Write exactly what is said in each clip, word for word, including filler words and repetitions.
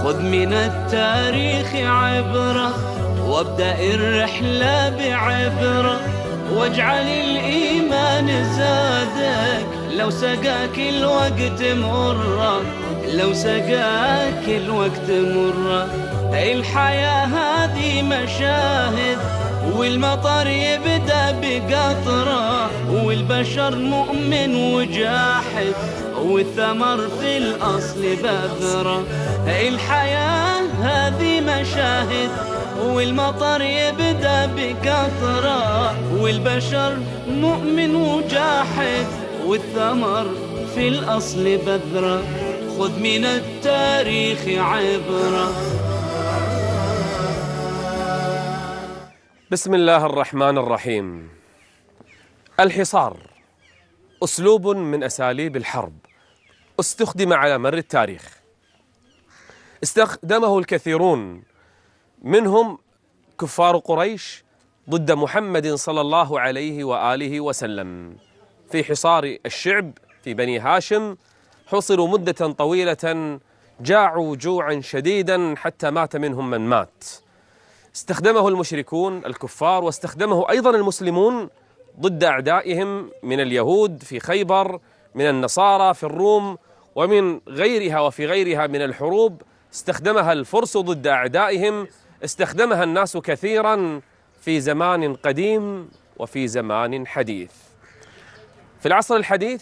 خذ من التاريخ عبرة وابدأ الرحلة بعبرة، واجعل الإيمان زادك لو سقاك الوقت مرة، لو سقاك الوقت مرة. الحياة هذه مشاهد والمطر يبدأ بقطرة، والبشر مؤمن وجاحد والثمر في الأصل بذرة. الحياة هذه مشاهد والمطر يبدأ بقطرة، والبشر مؤمن وجاحد والثمر في الأصل بذرة. خذ من التاريخ عبرة. بسم الله الرحمن الرحيم. الحصار أسلوب من أساليب الحرب استخدم على مر التاريخ، استخدمه الكثيرون منهم كفار قريش ضد محمد صلى الله عليه وآله وسلم في حصار الشعب في بني هاشم. حصروا مدة طويلة، جاعوا جوعا شديدا حتى مات منهم من مات. استخدمه المشركون الكفار، واستخدمه أيضا المسلمون ضد أعدائهم من اليهود في خيبر، من النصارى في الروم، ومن غيرها وفي غيرها من الحروب. استخدمها الفرس ضد أعدائهم، استخدمها الناس كثيرا في زمان قديم وفي زمان حديث. في العصر الحديث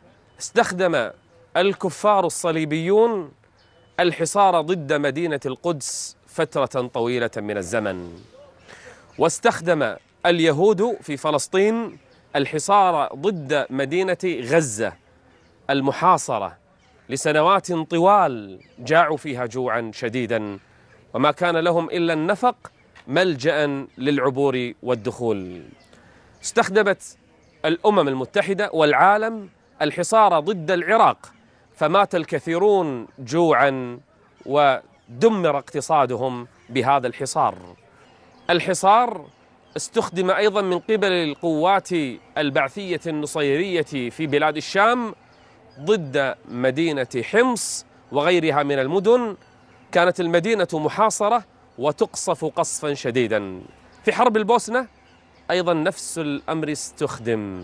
استخدم الكفار الصليبيون الحصار ضد مدينة القدس فترة طويلة من الزمن، واستخدم اليهود في فلسطين الحصار ضد مدينة غزة المحاصرة لسنوات طوال، جاعوا فيها جوعا شديدا وما كان لهم إلا النفق ملجأ للعبور والدخول. استخدمت الأمم المتحدة والعالم الحصار ضد العراق، فمات الكثيرون جوعا ودمر اقتصادهم بهذا الحصار. الحصار استخدم أيضا من قبل القوات البعثية النصيرية في بلاد الشام ضد مدينة حمص وغيرها من المدن. كانت المدينة محاصرة وتقصف قصفا شديدا. في حرب البوسنة أيضا نفس الأمر استخدم.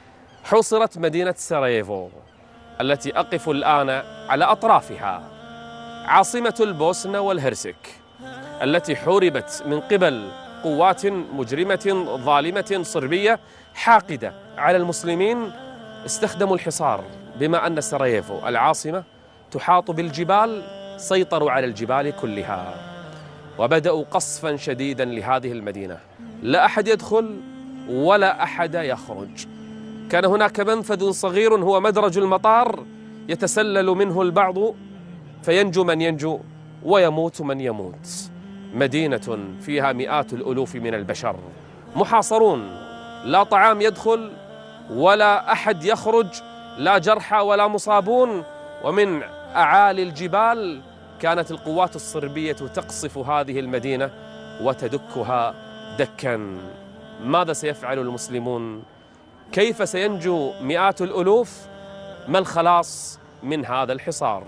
حوصرت مدينة سراييفو التي أقف الآن على أطرافها، عاصمة البوسنة والهرسك، التي حوربت من قبل قوات مجرمة ظالمة صربية حاقدة على المسلمين. استخدموا الحصار، بما أن سراييفو العاصمة تحاط بالجبال، سيطروا على الجبال كلها وبدأوا قصفا شديدا لهذه المدينة. لا أحد يدخل ولا أحد يخرج. كان هناك منفذ صغير هو مدرج المطار، يتسلل منه البعض فينجو من ينجو ويموت من يموت. مدينة فيها مئات الألوف من البشر محاصرون، لا طعام يدخل ولا أحد يخرج، لا جرحى ولا مصابون. ومن أعالي الجبال كانت القوات الصربية تقصف هذه المدينة وتدكها دكا. ماذا سيفعل المسلمون؟ كيف سينجو مئات الألوف؟ ما الخلاص من هذا الحصار؟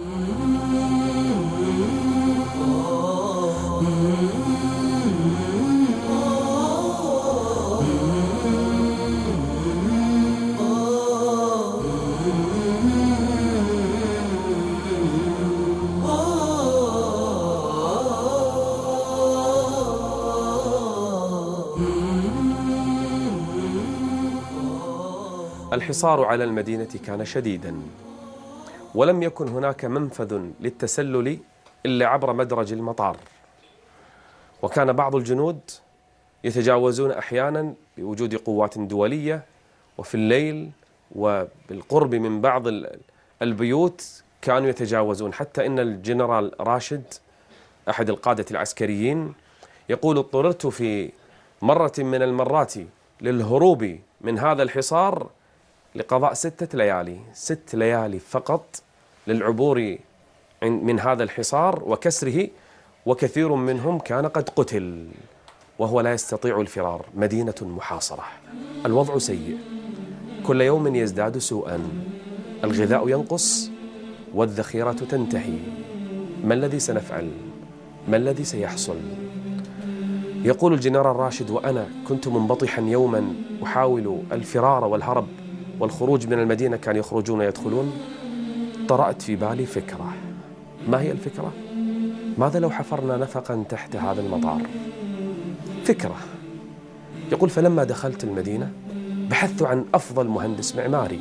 الحصار على المدينة كان شديدا، ولم يكن هناك منفذ للتسلل إلا عبر مدرج المطار. وكان بعض الجنود يتجاوزون أحيانا بوجود قوات دولية، وفي الليل وبالقرب من بعض البيوت كانوا يتجاوزون. حتى إن الجنرال راشد أحد القادة العسكريين يقول: اضطررت في مرة من المرات للهروب من هذا الحصار لقضاء ستة ليالي ست ليالي فقط للعبور من هذا الحصار وكسره، وكثير منهم كان قد قتل وهو لا يستطيع الفرار. مدينة محاصرة، الوضع سيء، كل يوم يزداد سوءا، الغذاء ينقص والذخيرة تنتهي. ما الذي سنفعل؟ ما الذي سيحصل؟ يقول الجنرال راشد: وأنا كنت منبطحا يوما أحاول الفرار والهرب والخروج من المدينة، كانوا يخرجون ويدخلون. طرأت في بالي فكرة. ما هي الفكرة؟ ماذا لو حفرنا نفقا تحت هذا المطار؟ فكرة. يقول: فلما دخلت المدينة بحثت عن أفضل مهندس معماري.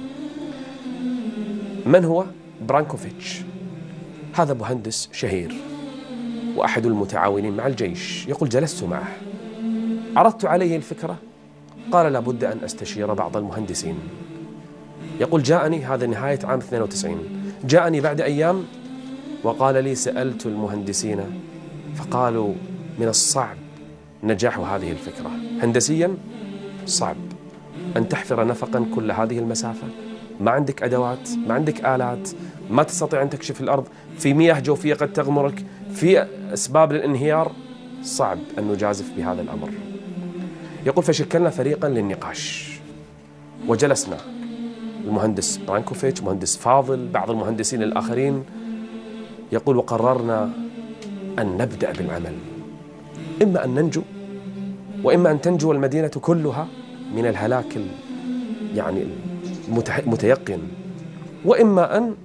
من هو؟ برانكوفيتش. هذا مهندس شهير وأحد المتعاونين مع الجيش. يقول: جلست معه، عرضت عليه الفكرة، قال: لابد أن أستشير بعض المهندسين. يقول: جاءني، هذا نهاية عام اثنين وتسعين، جاءني بعد أيام وقال لي: سألت المهندسين فقالوا من الصعب نجاح هذه الفكرة. هندسيا صعب أن تحفر نفقا كل هذه المسافة، ما عندك أدوات، ما عندك آلات، ما تستطيع أن تكشف الأرض، في مياه جوفية قد تغمرك، في أسباب للانهيار، صعب أن نجازف بهذا الأمر. يقول: فشكلنا فريقا للنقاش وجلسنا، المهندس برانكوفيتش، مهندس فاضل، بعض المهندسين الآخرين. يقول: وقررنا أن نبدأ بالعمل، إما أن ننجو وإما أن تنجو المدينة كلها من الهلاك يعني المتيقن، وإما أن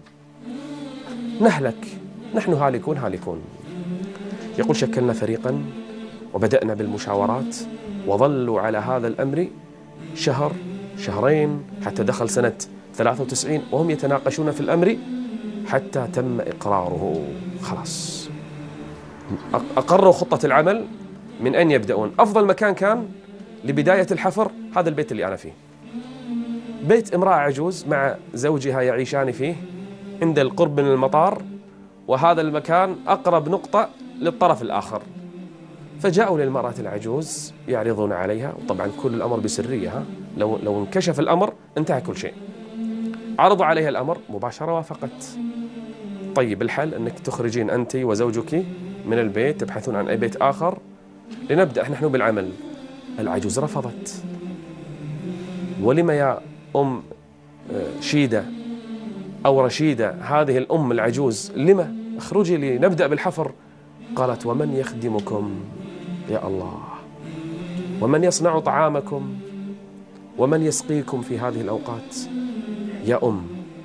نهلك، نحن هالكون هالكون. يقول: شكلنا فريقا وبدأنا بالمشاورات، وظلوا على هذا الأمر شهر شهرين حتى دخل سنة ثلاثة وتسعين وهم يتناقشون في الأمر حتى تم إقراره. خلاص أقروا خطة العمل. من أين يبدأون؟ أفضل مكان كان لبداية الحفر هذا البيت اللي أنا فيه، بيت امرأة عجوز مع زوجها يعيشان فيه عند القرب من المطار، وهذا المكان أقرب نقطة للطرف الآخر. فجاءوا للمرأة العجوز يعرضون عليها، وطبعا كل الأمر بسرية، لو لو انكشف الأمر انتهى كل شيء. عرضوا عليها الأمر مباشرة، وافقت. طيب الحل أنك تخرجين أنت وزوجك من البيت، تبحثون عن أي بيت آخر لنبدأ نحن بالعمل. العجوز رفضت. ولما يا أم شيدة أو رشيدة، هذه الأم العجوز، لما؟ اخرجي لنبدأ بالحفر. قالت: ومن يخدمكم يا الله؟ ومن يصنع طعامكم؟ ومن يسقيكم في هذه الأوقات؟ يا أم،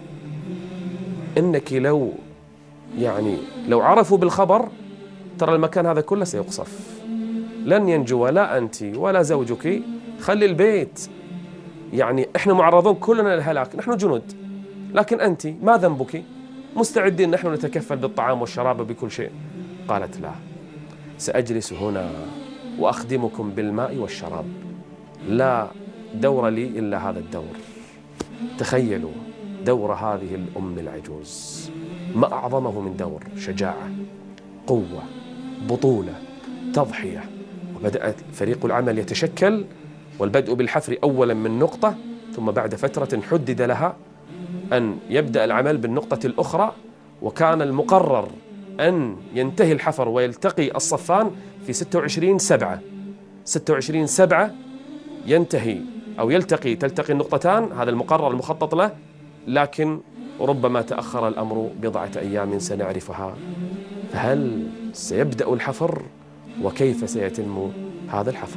إنك لو يعني لو عرفوا بالخبر ترى المكان هذا كله سيقصف، لن ينجو لا أنت ولا زوجك. خلي البيت، يعني إحنا معرضون كلنا للهلاك، نحن جنود، لكن أنت ما ذنبك؟ مستعدين نحن نتكفل بالطعام والشراب بكل شيء. قالت: لا، سأجلس هنا وأخدمكم بالماء والشراب، لا دور لي إلا هذا الدور. تخيلوا دور هذه الأم العجوز، ما أعظمه من دور شجاعة، قوة، بطولة، تضحية. وبدأت فريق العمل يتشكل، والبدء بالحفر أولا من نقطة، ثم بعد فترة حدد لها أن يبدأ العمل بالنقطة الأخرى. وكان المقرر أن ينتهي الحفر ويلتقي الصفان في ستة وعشرين سبعة ستة وعشرين سبعة ينتهي أو يلتقي تلتقي النقطتان، هذا المقرر المخطط له، لكن ربما تأخر الأمر بضعة أيام سنعرفها. فهل سيبدأ الحفر؟ وكيف سيتم هذا الحفر؟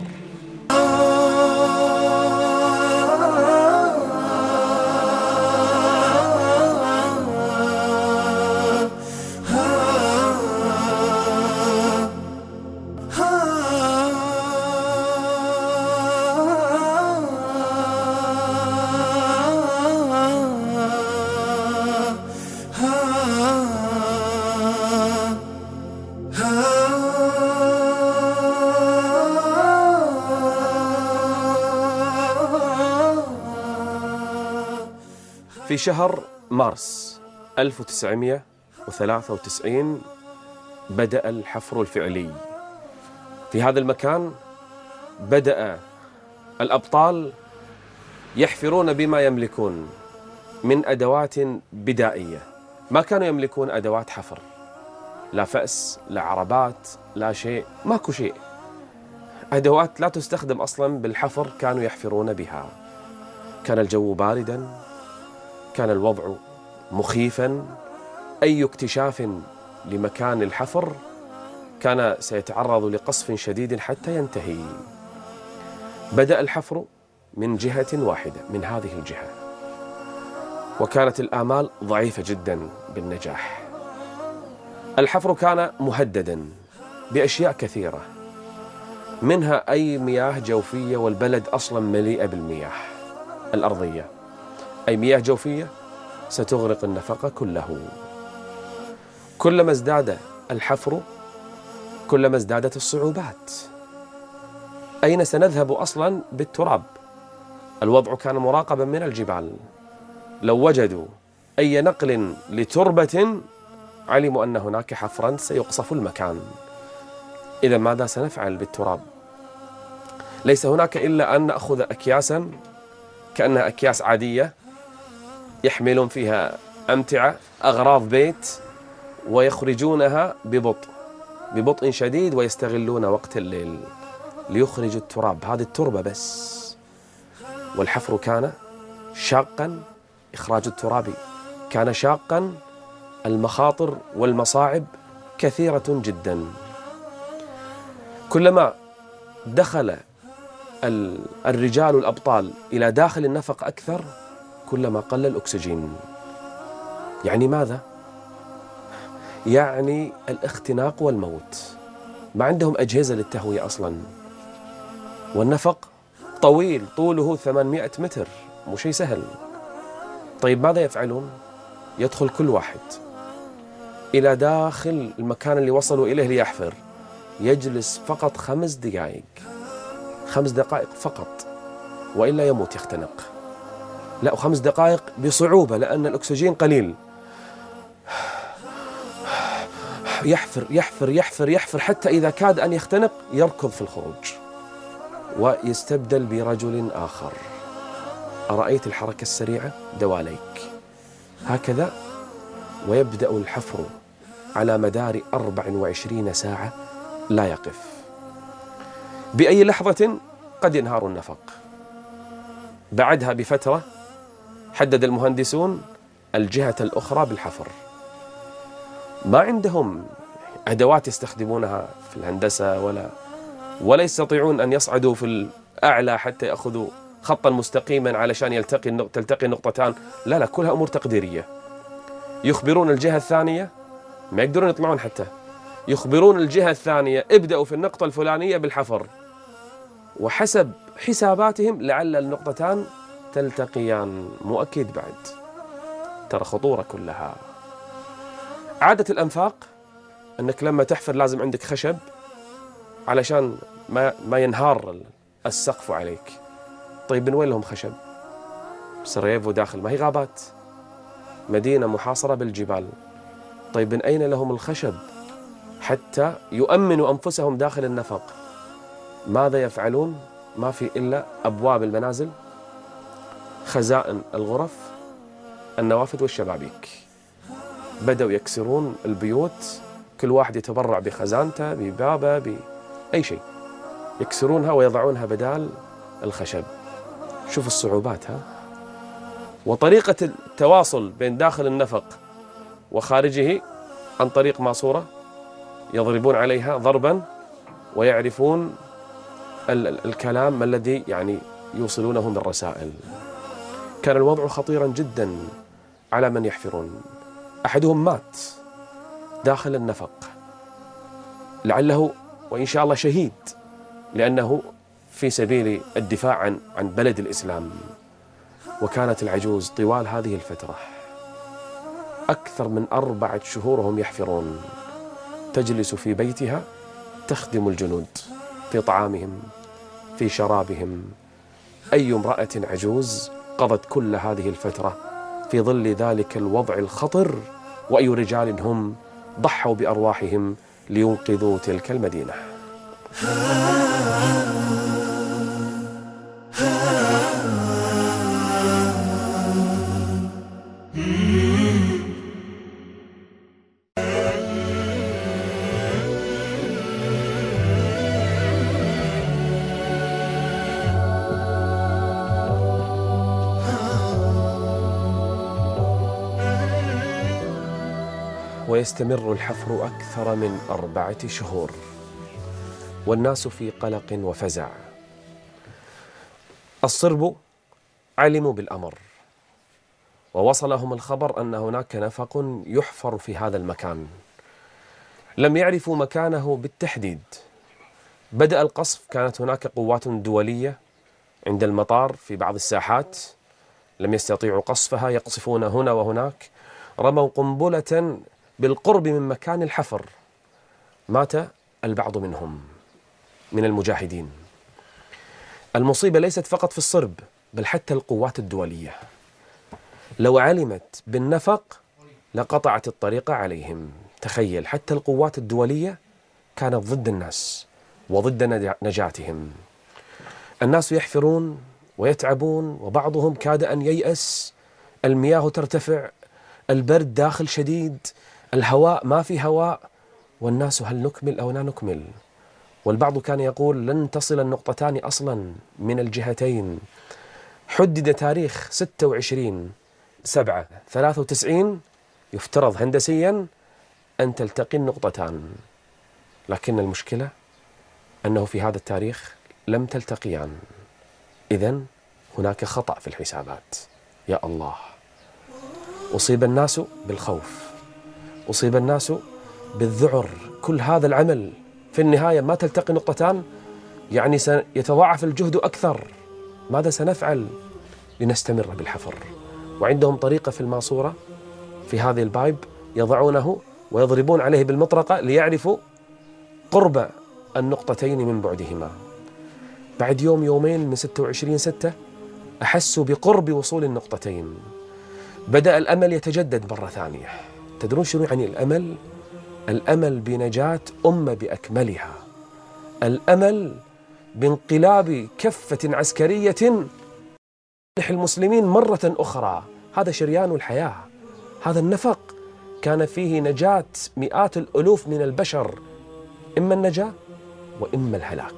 في شهر مارس ألف وتسعمئة وثلاثة وتسعين بدأ الحفر الفعلي في هذا المكان. بدأ الأبطال يحفرون بما يملكون من أدوات بدائية، ما كانوا يملكون أدوات حفر، لا فأس، لا عربات، لا شيء، ماكو شيء، أدوات لا تستخدم أصلا بالحفر كانوا يحفرون بها. كان الجو باردا، كان الوضع مخيفا، أي اكتشاف لمكان الحفر كان سيتعرض لقصف شديد حتى ينتهي. بدأ الحفر من جهة واحدة، من هذه الجهة، وكانت الآمال ضعيفة جدا بالنجاح. الحفر كان مهددا بأشياء كثيرة، منها أي مياه جوفية، والبلد أصلا مليئة بالمياه الأرضية، أي مياه جوفية ستغرق النفق كله. كلما ازداد الحفر كلما ازدادت الصعوبات. أين سنذهب أصلا بالتراب؟ الوضع كان مراقبا من الجبال، لو وجدوا أي نقل لتربة علموا أن هناك حفرا سيقصف المكان. إذا ماذا سنفعل بالتراب؟ ليس هناك إلا أن نأخذ أكياسا كأنها أكياس عادية يحملون فيها أمتعة، أغراض بيت، ويخرجونها ببطء ببطء شديد، ويستغلون وقت الليل ليخرجوا التراب، هذه التربة بس. والحفر كان شاقا، إخراج التراب كان شاقا، المخاطر والمصاعب كثيرة جدا. كلما دخل الرجال الأبطال إلى داخل النفق أكثر كلما قل الأكسجين. يعني ماذا؟ يعني الاختناق والموت. ما عندهم أجهزة للتهوية أصلا، والنفق طويل، طوله ثمانمائة متر، مو شيء سهل. طيب ماذا يفعلون؟ يدخل كل واحد إلى داخل المكان اللي وصلوا إليه ليحفر، يجلس فقط خمس دقائق خمس دقائق فقط، وإلا يموت يختنق. لا، وخمس دقائق بصعوبة لأن الأكسجين قليل. يحفر يحفر يحفر يحفر حتى إذا كاد أن يختنق يركض في الخروج ويستبدل برجل آخر. أرأيت الحركة السريعة؟ دواليك هكذا، ويبدأ الحفر على مدار أربع وعشرين ساعة لا يقف. بأي لحظة قد ينهار النفق. بعدها بفترة حدد المهندسون الجهة الأخرى بالحفر. ما عندهم أدوات يستخدمونها في الهندسة، ولا ولا يستطيعون أن يصعدوا في الأعلى حتى يأخذوا خطا مستقيما علشان يلتقي النق... تلتقي نقطتان. لا لا، كلها أمور تقديرية. يخبرون الجهة الثانية، ما يقدرون يطلعون حتى، يخبرون الجهة الثانية ابدأوا في النقطة الفلانية بالحفر، وحسب حساباتهم لعل النقطتان تلتقيان. مؤكد بعد، ترى خطورة كلها. عادة الأنفاق أنك لما تحفر لازم عندك خشب علشان ما ما ينهار السقف عليك. طيب من وين لهم خشب؟ سراييفو داخل، ما هي غابات، مدينة محاصرة بالجبال. طيب من أين لهم الخشب حتى يؤمنوا أنفسهم داخل النفق؟ ماذا يفعلون؟ ما في إلا أبواب المنازل، خزائن الغرف، النوافذ والشبابيك. بدأوا يكسرون البيوت، كل واحد يتبرع بخزانته، ببابه، بأي شيء، يكسرونها ويضعونها بدال الخشب. شوف الصعوبات ها. وطريقة التواصل بين داخل النفق وخارجه عن طريق ماسورة يضربون عليها ضربا ويعرفون ال ال الكلام الذي يعني يوصلونه من الرسائل. كان الوضع خطيرا جدا على من يحفرون. أحدهم مات داخل النفق، لعله وإن شاء الله شهيد، لأنه في سبيل الدفاع عن عن بلد الإسلام. وكانت العجوز طوال هذه الفترة أكثر من أربعة شهور هم يحفرون، تجلس في بيتها تخدم الجنود في طعامهم، في شرابهم. أي امرأة عجوز قضت كل هذه الفترة في ظل ذلك الوضع الخطر، وأي رجال هم ضحوا بأرواحهم لينقذوا تلك المدينة. ويستمر الحفر أكثر من أربعة شهور، والناس في قلق وفزع. الصرب علموا بالأمر، ووصلهم الخبر أن هناك نفق يحفر في هذا المكان، لم يعرفوا مكانه بالتحديد. بدأ القصف، كانت هناك قوات دولية عند المطار في بعض الساحات، لم يستطيعوا قصفها، يقصفون هنا وهناك. رموا قنبلة بالقرب من مكان الحفر، مات البعض منهم من المجاهدين. المصيبة ليست فقط في الصرب، بل حتى القوات الدولية لو علمت بالنفق لقطعت الطريق عليهم. تخيل، حتى القوات الدولية كانت ضد الناس وضد نجاتهم. الناس يحفرون ويتعبون، وبعضهم كاد أن ييأس. المياه ترتفع، البرد داخل شديد، الهواء ما في هواء، والناس هل نكمل أو لا نكمل؟ والبعض كان يقول لن تصل النقطتان أصلا من الجهتين. حدد تاريخ ستة وعشرين سبعة ثلاثة وتسعين يفترض هندسيا أن تلتقي النقطتان، لكن المشكلة أنه في هذا التاريخ لم تلتقيان. إذن هناك خطأ في الحسابات. يا الله، أصيب الناس بالخوف، أصيب الناس بالذعر. كل هذا العمل في النهاية ما تلتقي نقطتان، يعني سيتضاعف الجهد أكثر. ماذا سنفعل لنستمر بالحفر؟ وعندهم طريقة في الماسورة في هذه البايب يضعونه ويضربون عليه بالمطرقة ليعرفوا قرب النقطتين من بعدهما. بعد يوم يومين من ستة وعشرين ستة أحسوا بقرب وصول النقطتين. بدأ الأمل يتجدد مرة ثانية. تدرون شنو يعني الأمل؟ الأمل بنجاة أمة بأكملها، الأمل بانقلاب كفة عسكرية المسلمين مرة أخرى. هذا شريان الحياة، هذا النفق كان فيه نجاة مئات الألوف من البشر، إما النجاة وإما الهلاك.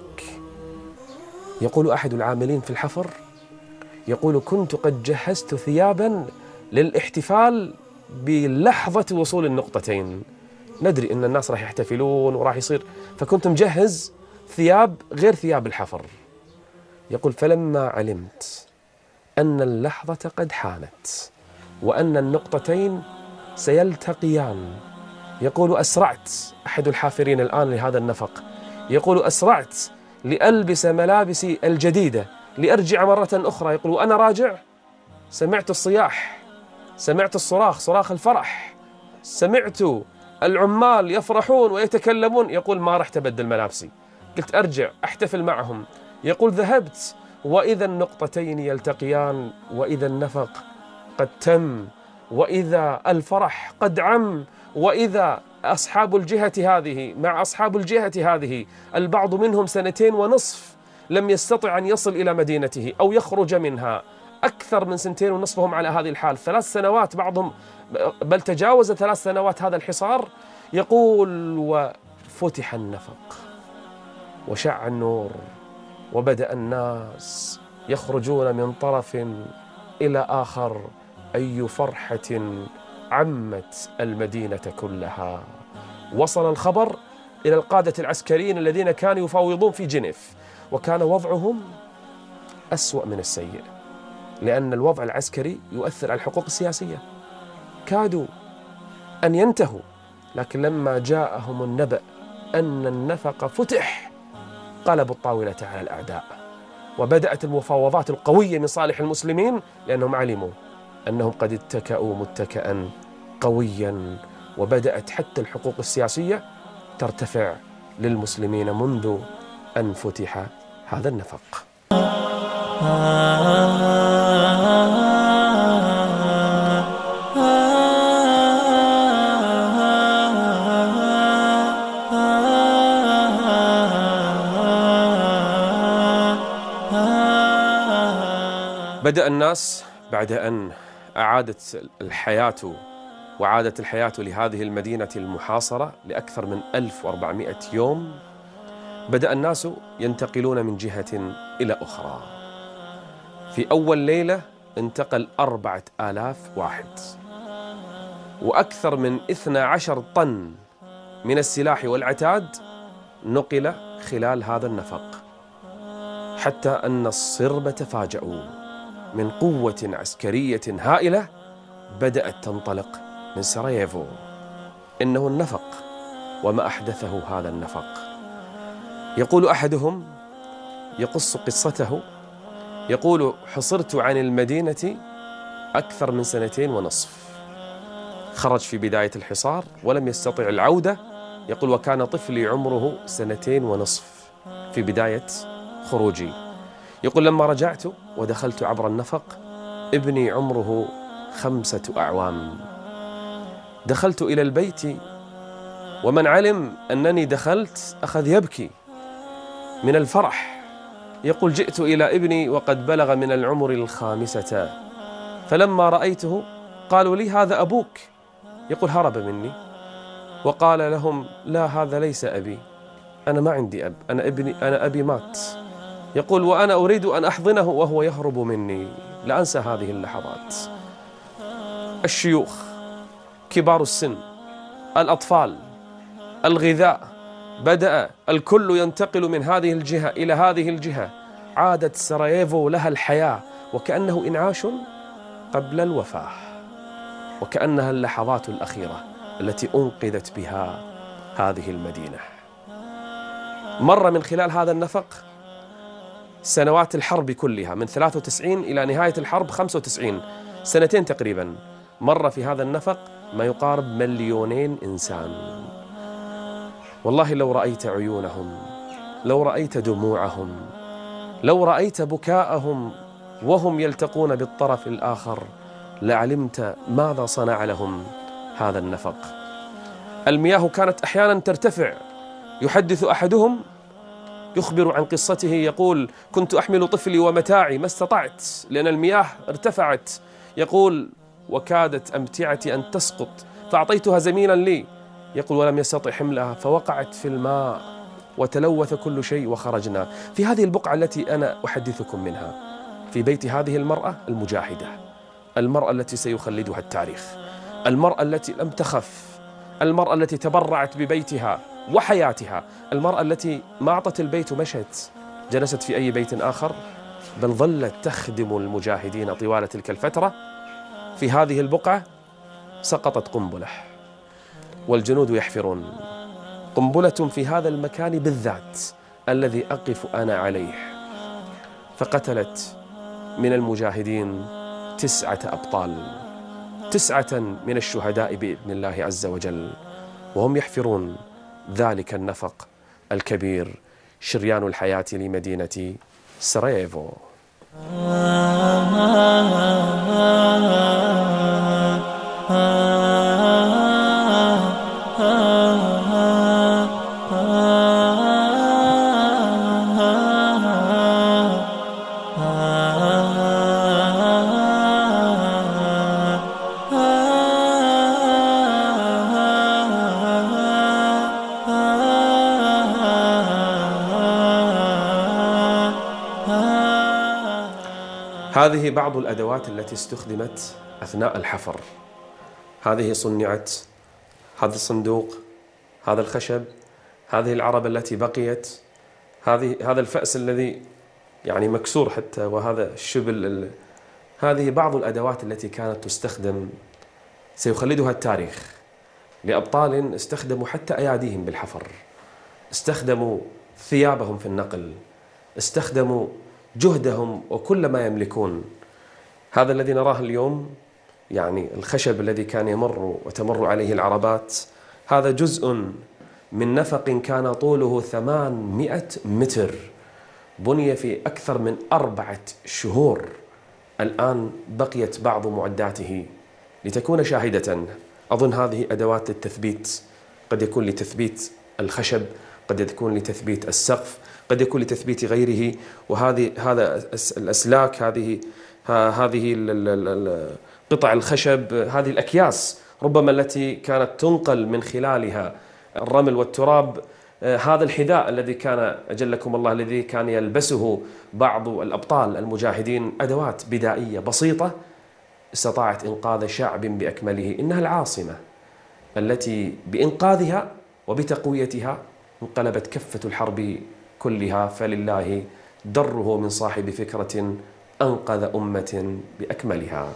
يقول أحد العاملين في الحفر، يقول كنت قد جهزت ثيابا للاحتفال بلحظة وصول النقطتين. ندري أن الناس راح يحتفلون وراح يصير، فكنت مجهز ثياب غير ثياب الحفر. يقول فلما علمت أن اللحظة قد حانت وأن النقطتين سيلتقيان، يقول أسرعت، أحد الحافرين الآن لهذا النفق يقول أسرعت لألبس ملابسي الجديدة لأرجع مرة أخرى. يقول وأنا راجع سمعت الصياح، سمعت الصراخ، صراخ الفرح، سمعت العمال يفرحون ويتكلمون. يقول ما راح تبدل ملابسي، قلت أرجع أحتفل معهم. يقول ذهبت وإذا النقطتين يلتقيان، وإذا النفق قد تم، وإذا الفرح قد عم، وإذا أصحاب الجهة هذه مع أصحاب الجهة هذه البعض منهم سنتين ونصف لم يستطع أن يصل إلى مدينته أو يخرج منها، أكثر من سنتين ونصفهم على هذه الحال، ثلاث سنوات بعضهم بل تجاوز ثلاث سنوات هذا الحصار. يقول وفتح النفق وشع النور وبدأ الناس يخرجون من طرف إلى آخر. أي فرحة عمت المدينة كلها. وصل الخبر إلى القادة العسكريين الذين كانوا يفاوضون في جنيف، وكان وضعهم أسوأ من السيء، لأن الوضع العسكري يؤثر على الحقوق السياسية. كادوا أن ينتهوا، لكن لما جاءهم النبأ أن النفق فتح قلبوا الطاولة على الأعداء، وبدأت المفاوضات القوية من صالح المسلمين، لأنهم علموا أنهم قد اتكأوا متكئا قويا، وبدأت حتى الحقوق السياسية ترتفع للمسلمين منذ أن فتح هذا النفق. بدأ الناس بعد أن أعادت الحياة وعادت الحياة لهذه المدينة المحاصرة لأكثر من ألف وأربعمائة يوم، بدأ الناس ينتقلون من جهة إلى أخرى. في أول ليلة انتقل أربعة آلاف واحد، وأكثر من اثنا عشر طن من السلاح والعتاد نقل خلال هذا النفق، حتى أن الصرب تفاجؤوا من قوة عسكرية هائلة بدأت تنطلق من سراييفو. إنه النفق وما أحدثه هذا النفق. يقول أحدهم يقص قصته، يقول: حصرت عن المدينة أكثر من سنتين ونصف. خرج في بداية الحصار ولم يستطع العودة. يقول: وكان طفلي عمره سنتين ونصف في بداية خروجي. يقول: لما رجعت ودخلت عبر النفق ابني عمره خمسة أعوام. دخلت إلى البيت ومن علم أنني دخلت أخذ يبكي من الفرح. يقول: جئت إلى ابني وقد بلغ من العمر الخامسة، فلما رأيته قالوا لي: هذا أبوك. يقول: هرب مني وقال لهم: لا، هذا ليس أبي، أنا ما عندي أب، أنا ابني أنا أبي مات. يقول: وأنا أريد أن أحضنه وهو يهرب مني. لا أنسى هذه اللحظات. الشيوخ، كبار السن، الأطفال، الغذاء، بدأ الكل ينتقل من هذه الجهة إلى هذه الجهة. عادت سراييفو لها الحياة وكأنه إنعاش قبل الوفاة، وكأنها اللحظات الأخيرة التي أنقذت بها هذه المدينة. مر من خلال هذا النفق سنوات الحرب كلها، من ثلاثة وتسعين إلى نهاية الحرب خمسة وتسعين، سنتين تقريبا. مر في هذا النفق ما يقارب مليونين إنسان. والله لو رأيت عيونهم، لو رأيت دموعهم، لو رأيت بكاءهم وهم يلتقون بالطرف الآخر لعلمت ماذا صنع لهم هذا النفق. المياه كانت أحيانا ترتفع. يحدث أحدهم يخبر عن قصته، يقول: كنت أحمل طفلي ومتاعي ما استطعت لأن المياه ارتفعت. يقول: وكادت أمتعتي أن تسقط فأعطيتها زميلا لي. يقول: ولم يستطع حملها فوقعت في الماء وتلوث كل شيء وخرجنا. في هذه البقعة التي أنا أحدثكم منها، في بيت هذه المرأة المجاهدة، المرأة التي سيخلدها التاريخ، المرأة التي لم تخف، المرأة التي تبرعت ببيتها وحياتها، المرأة التي ما أعطت البيت ومشت جلست في أي بيت آخر، بل ظلت تخدم المجاهدين طوال تلك الفترة. في هذه البقعة سقطت قنبلة والجنود يحفرون. قنبلة في هذا المكان بالذات الذي أقف أنا عليه، فقتلت من المجاهدين تسعة أبطال، تسعة من الشهداء بإذن الله عز وجل، وهم يحفرون ذلك النفق الكبير، شريان الحياة لمدينة سراييفو. هذه بعض الأدوات التي استخدمت أثناء الحفر. هذه صنعت، هذا الصندوق، هذا الخشب، هذه العربة التي بقيت، هذه هذا الفأس الذي يعني مكسور حتى، وهذا الشبل. هذه بعض الأدوات التي كانت تستخدم سيخلدها التاريخ لأبطال استخدموا حتى أياديهم بالحفر، استخدموا ثيابهم في النقل، استخدموا جهدهم وكل ما يملكون. هذا الذي نراه اليوم، يعني الخشب الذي كان يمر وتمر عليه العربات، هذا جزء من نفق كان طوله ثمانمائة متر، بني في أكثر من أربعة شهور. الآن بقيت بعض معداته لتكون شاهدة. أظن هذه أدوات للتثبيت، قد يكون لتثبيت الخشب، قد يكون لتثبيت السقف، قد يكون لتثبيت غيره. وهذه هذا الأسلاك، هذه هذه قطع الخشب، هذه الأكياس ربما التي كانت تنقل من خلالها الرمل والتراب. هذا الحذاء الذي كان أجلكم الله الذي كان يلبسه بعض الأبطال المجاهدين، أدوات بدائية بسيطة استطاعت إنقاذ شعب بأكمله. إنها العاصمة التي بإنقاذها وبتقويتها انقلبت كفة الحرب كلها، فلله دره من صاحب فكرة أنقذ أمة بأكملها.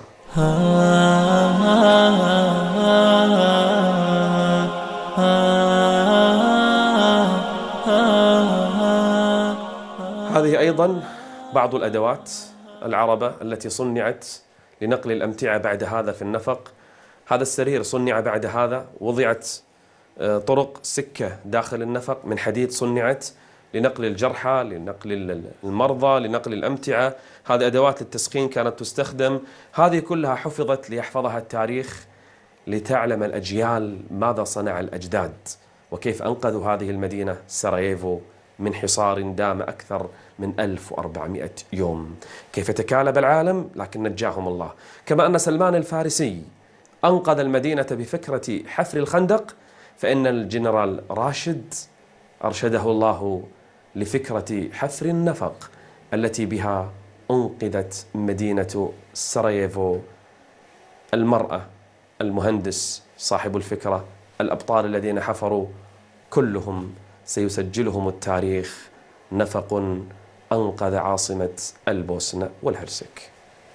هذه أيضا بعض الأدوات العربة التي صنعت لنقل الأمتعة بعد هذا في النفق. هذا السرير صنع بعد هذا، وضعت طرق سكة داخل النفق من حديد صنعت لنقل الجرحى، لنقل المرضى، لنقل الأمتعة. هذه أدوات للتسخين كانت تستخدم. هذه كلها حفظت ليحفظها التاريخ، لتعلم الأجيال ماذا صنع الأجداد وكيف أنقذوا هذه المدينة سراييفو من حصار دام أكثر من ألف وأربعمائة يوم، كيف تكالب العالم لكن نجاهم الله. كما أن سلمان الفارسي أنقذ المدينة بفكرة حفر الخندق، فإن الجنرال راشد أرشده الله لفكرة حفر النفق التي بها أنقذت مدينة سراييفو. المرأة، المهندس، صاحب الفكرة، الأبطال الذين حفروا، كلهم سيسجلهم التاريخ. نفق أنقذ عاصمة البوسنة والهرسك.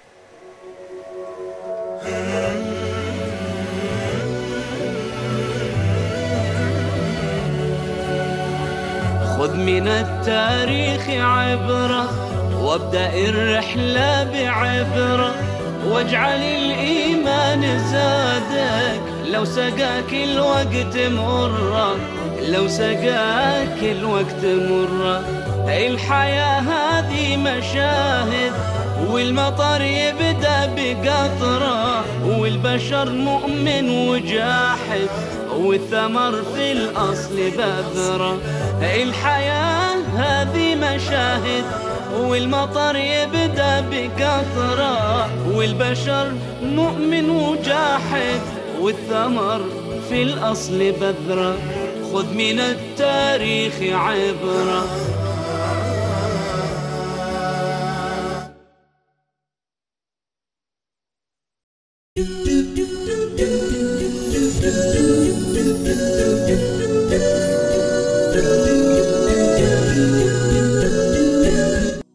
خذ من التاريخ عبرة وابدأ الرحلة بعبرة، واجعل الإيمان زادك لو سقاك الوقت مرة، لو سقاك الوقت مرة. الحياة هذه مشاهد، والمطر يبدأ بقطرة، والبشر مؤمن وجاحد، والثمر في الأصل بذرة. الحياة هذه مشاهد، والمطر يبدأ بقطرة، والبشر مؤمن وجاحد، والثمر في الأصل بذرة. خذ من التاريخ عبرة. Do do do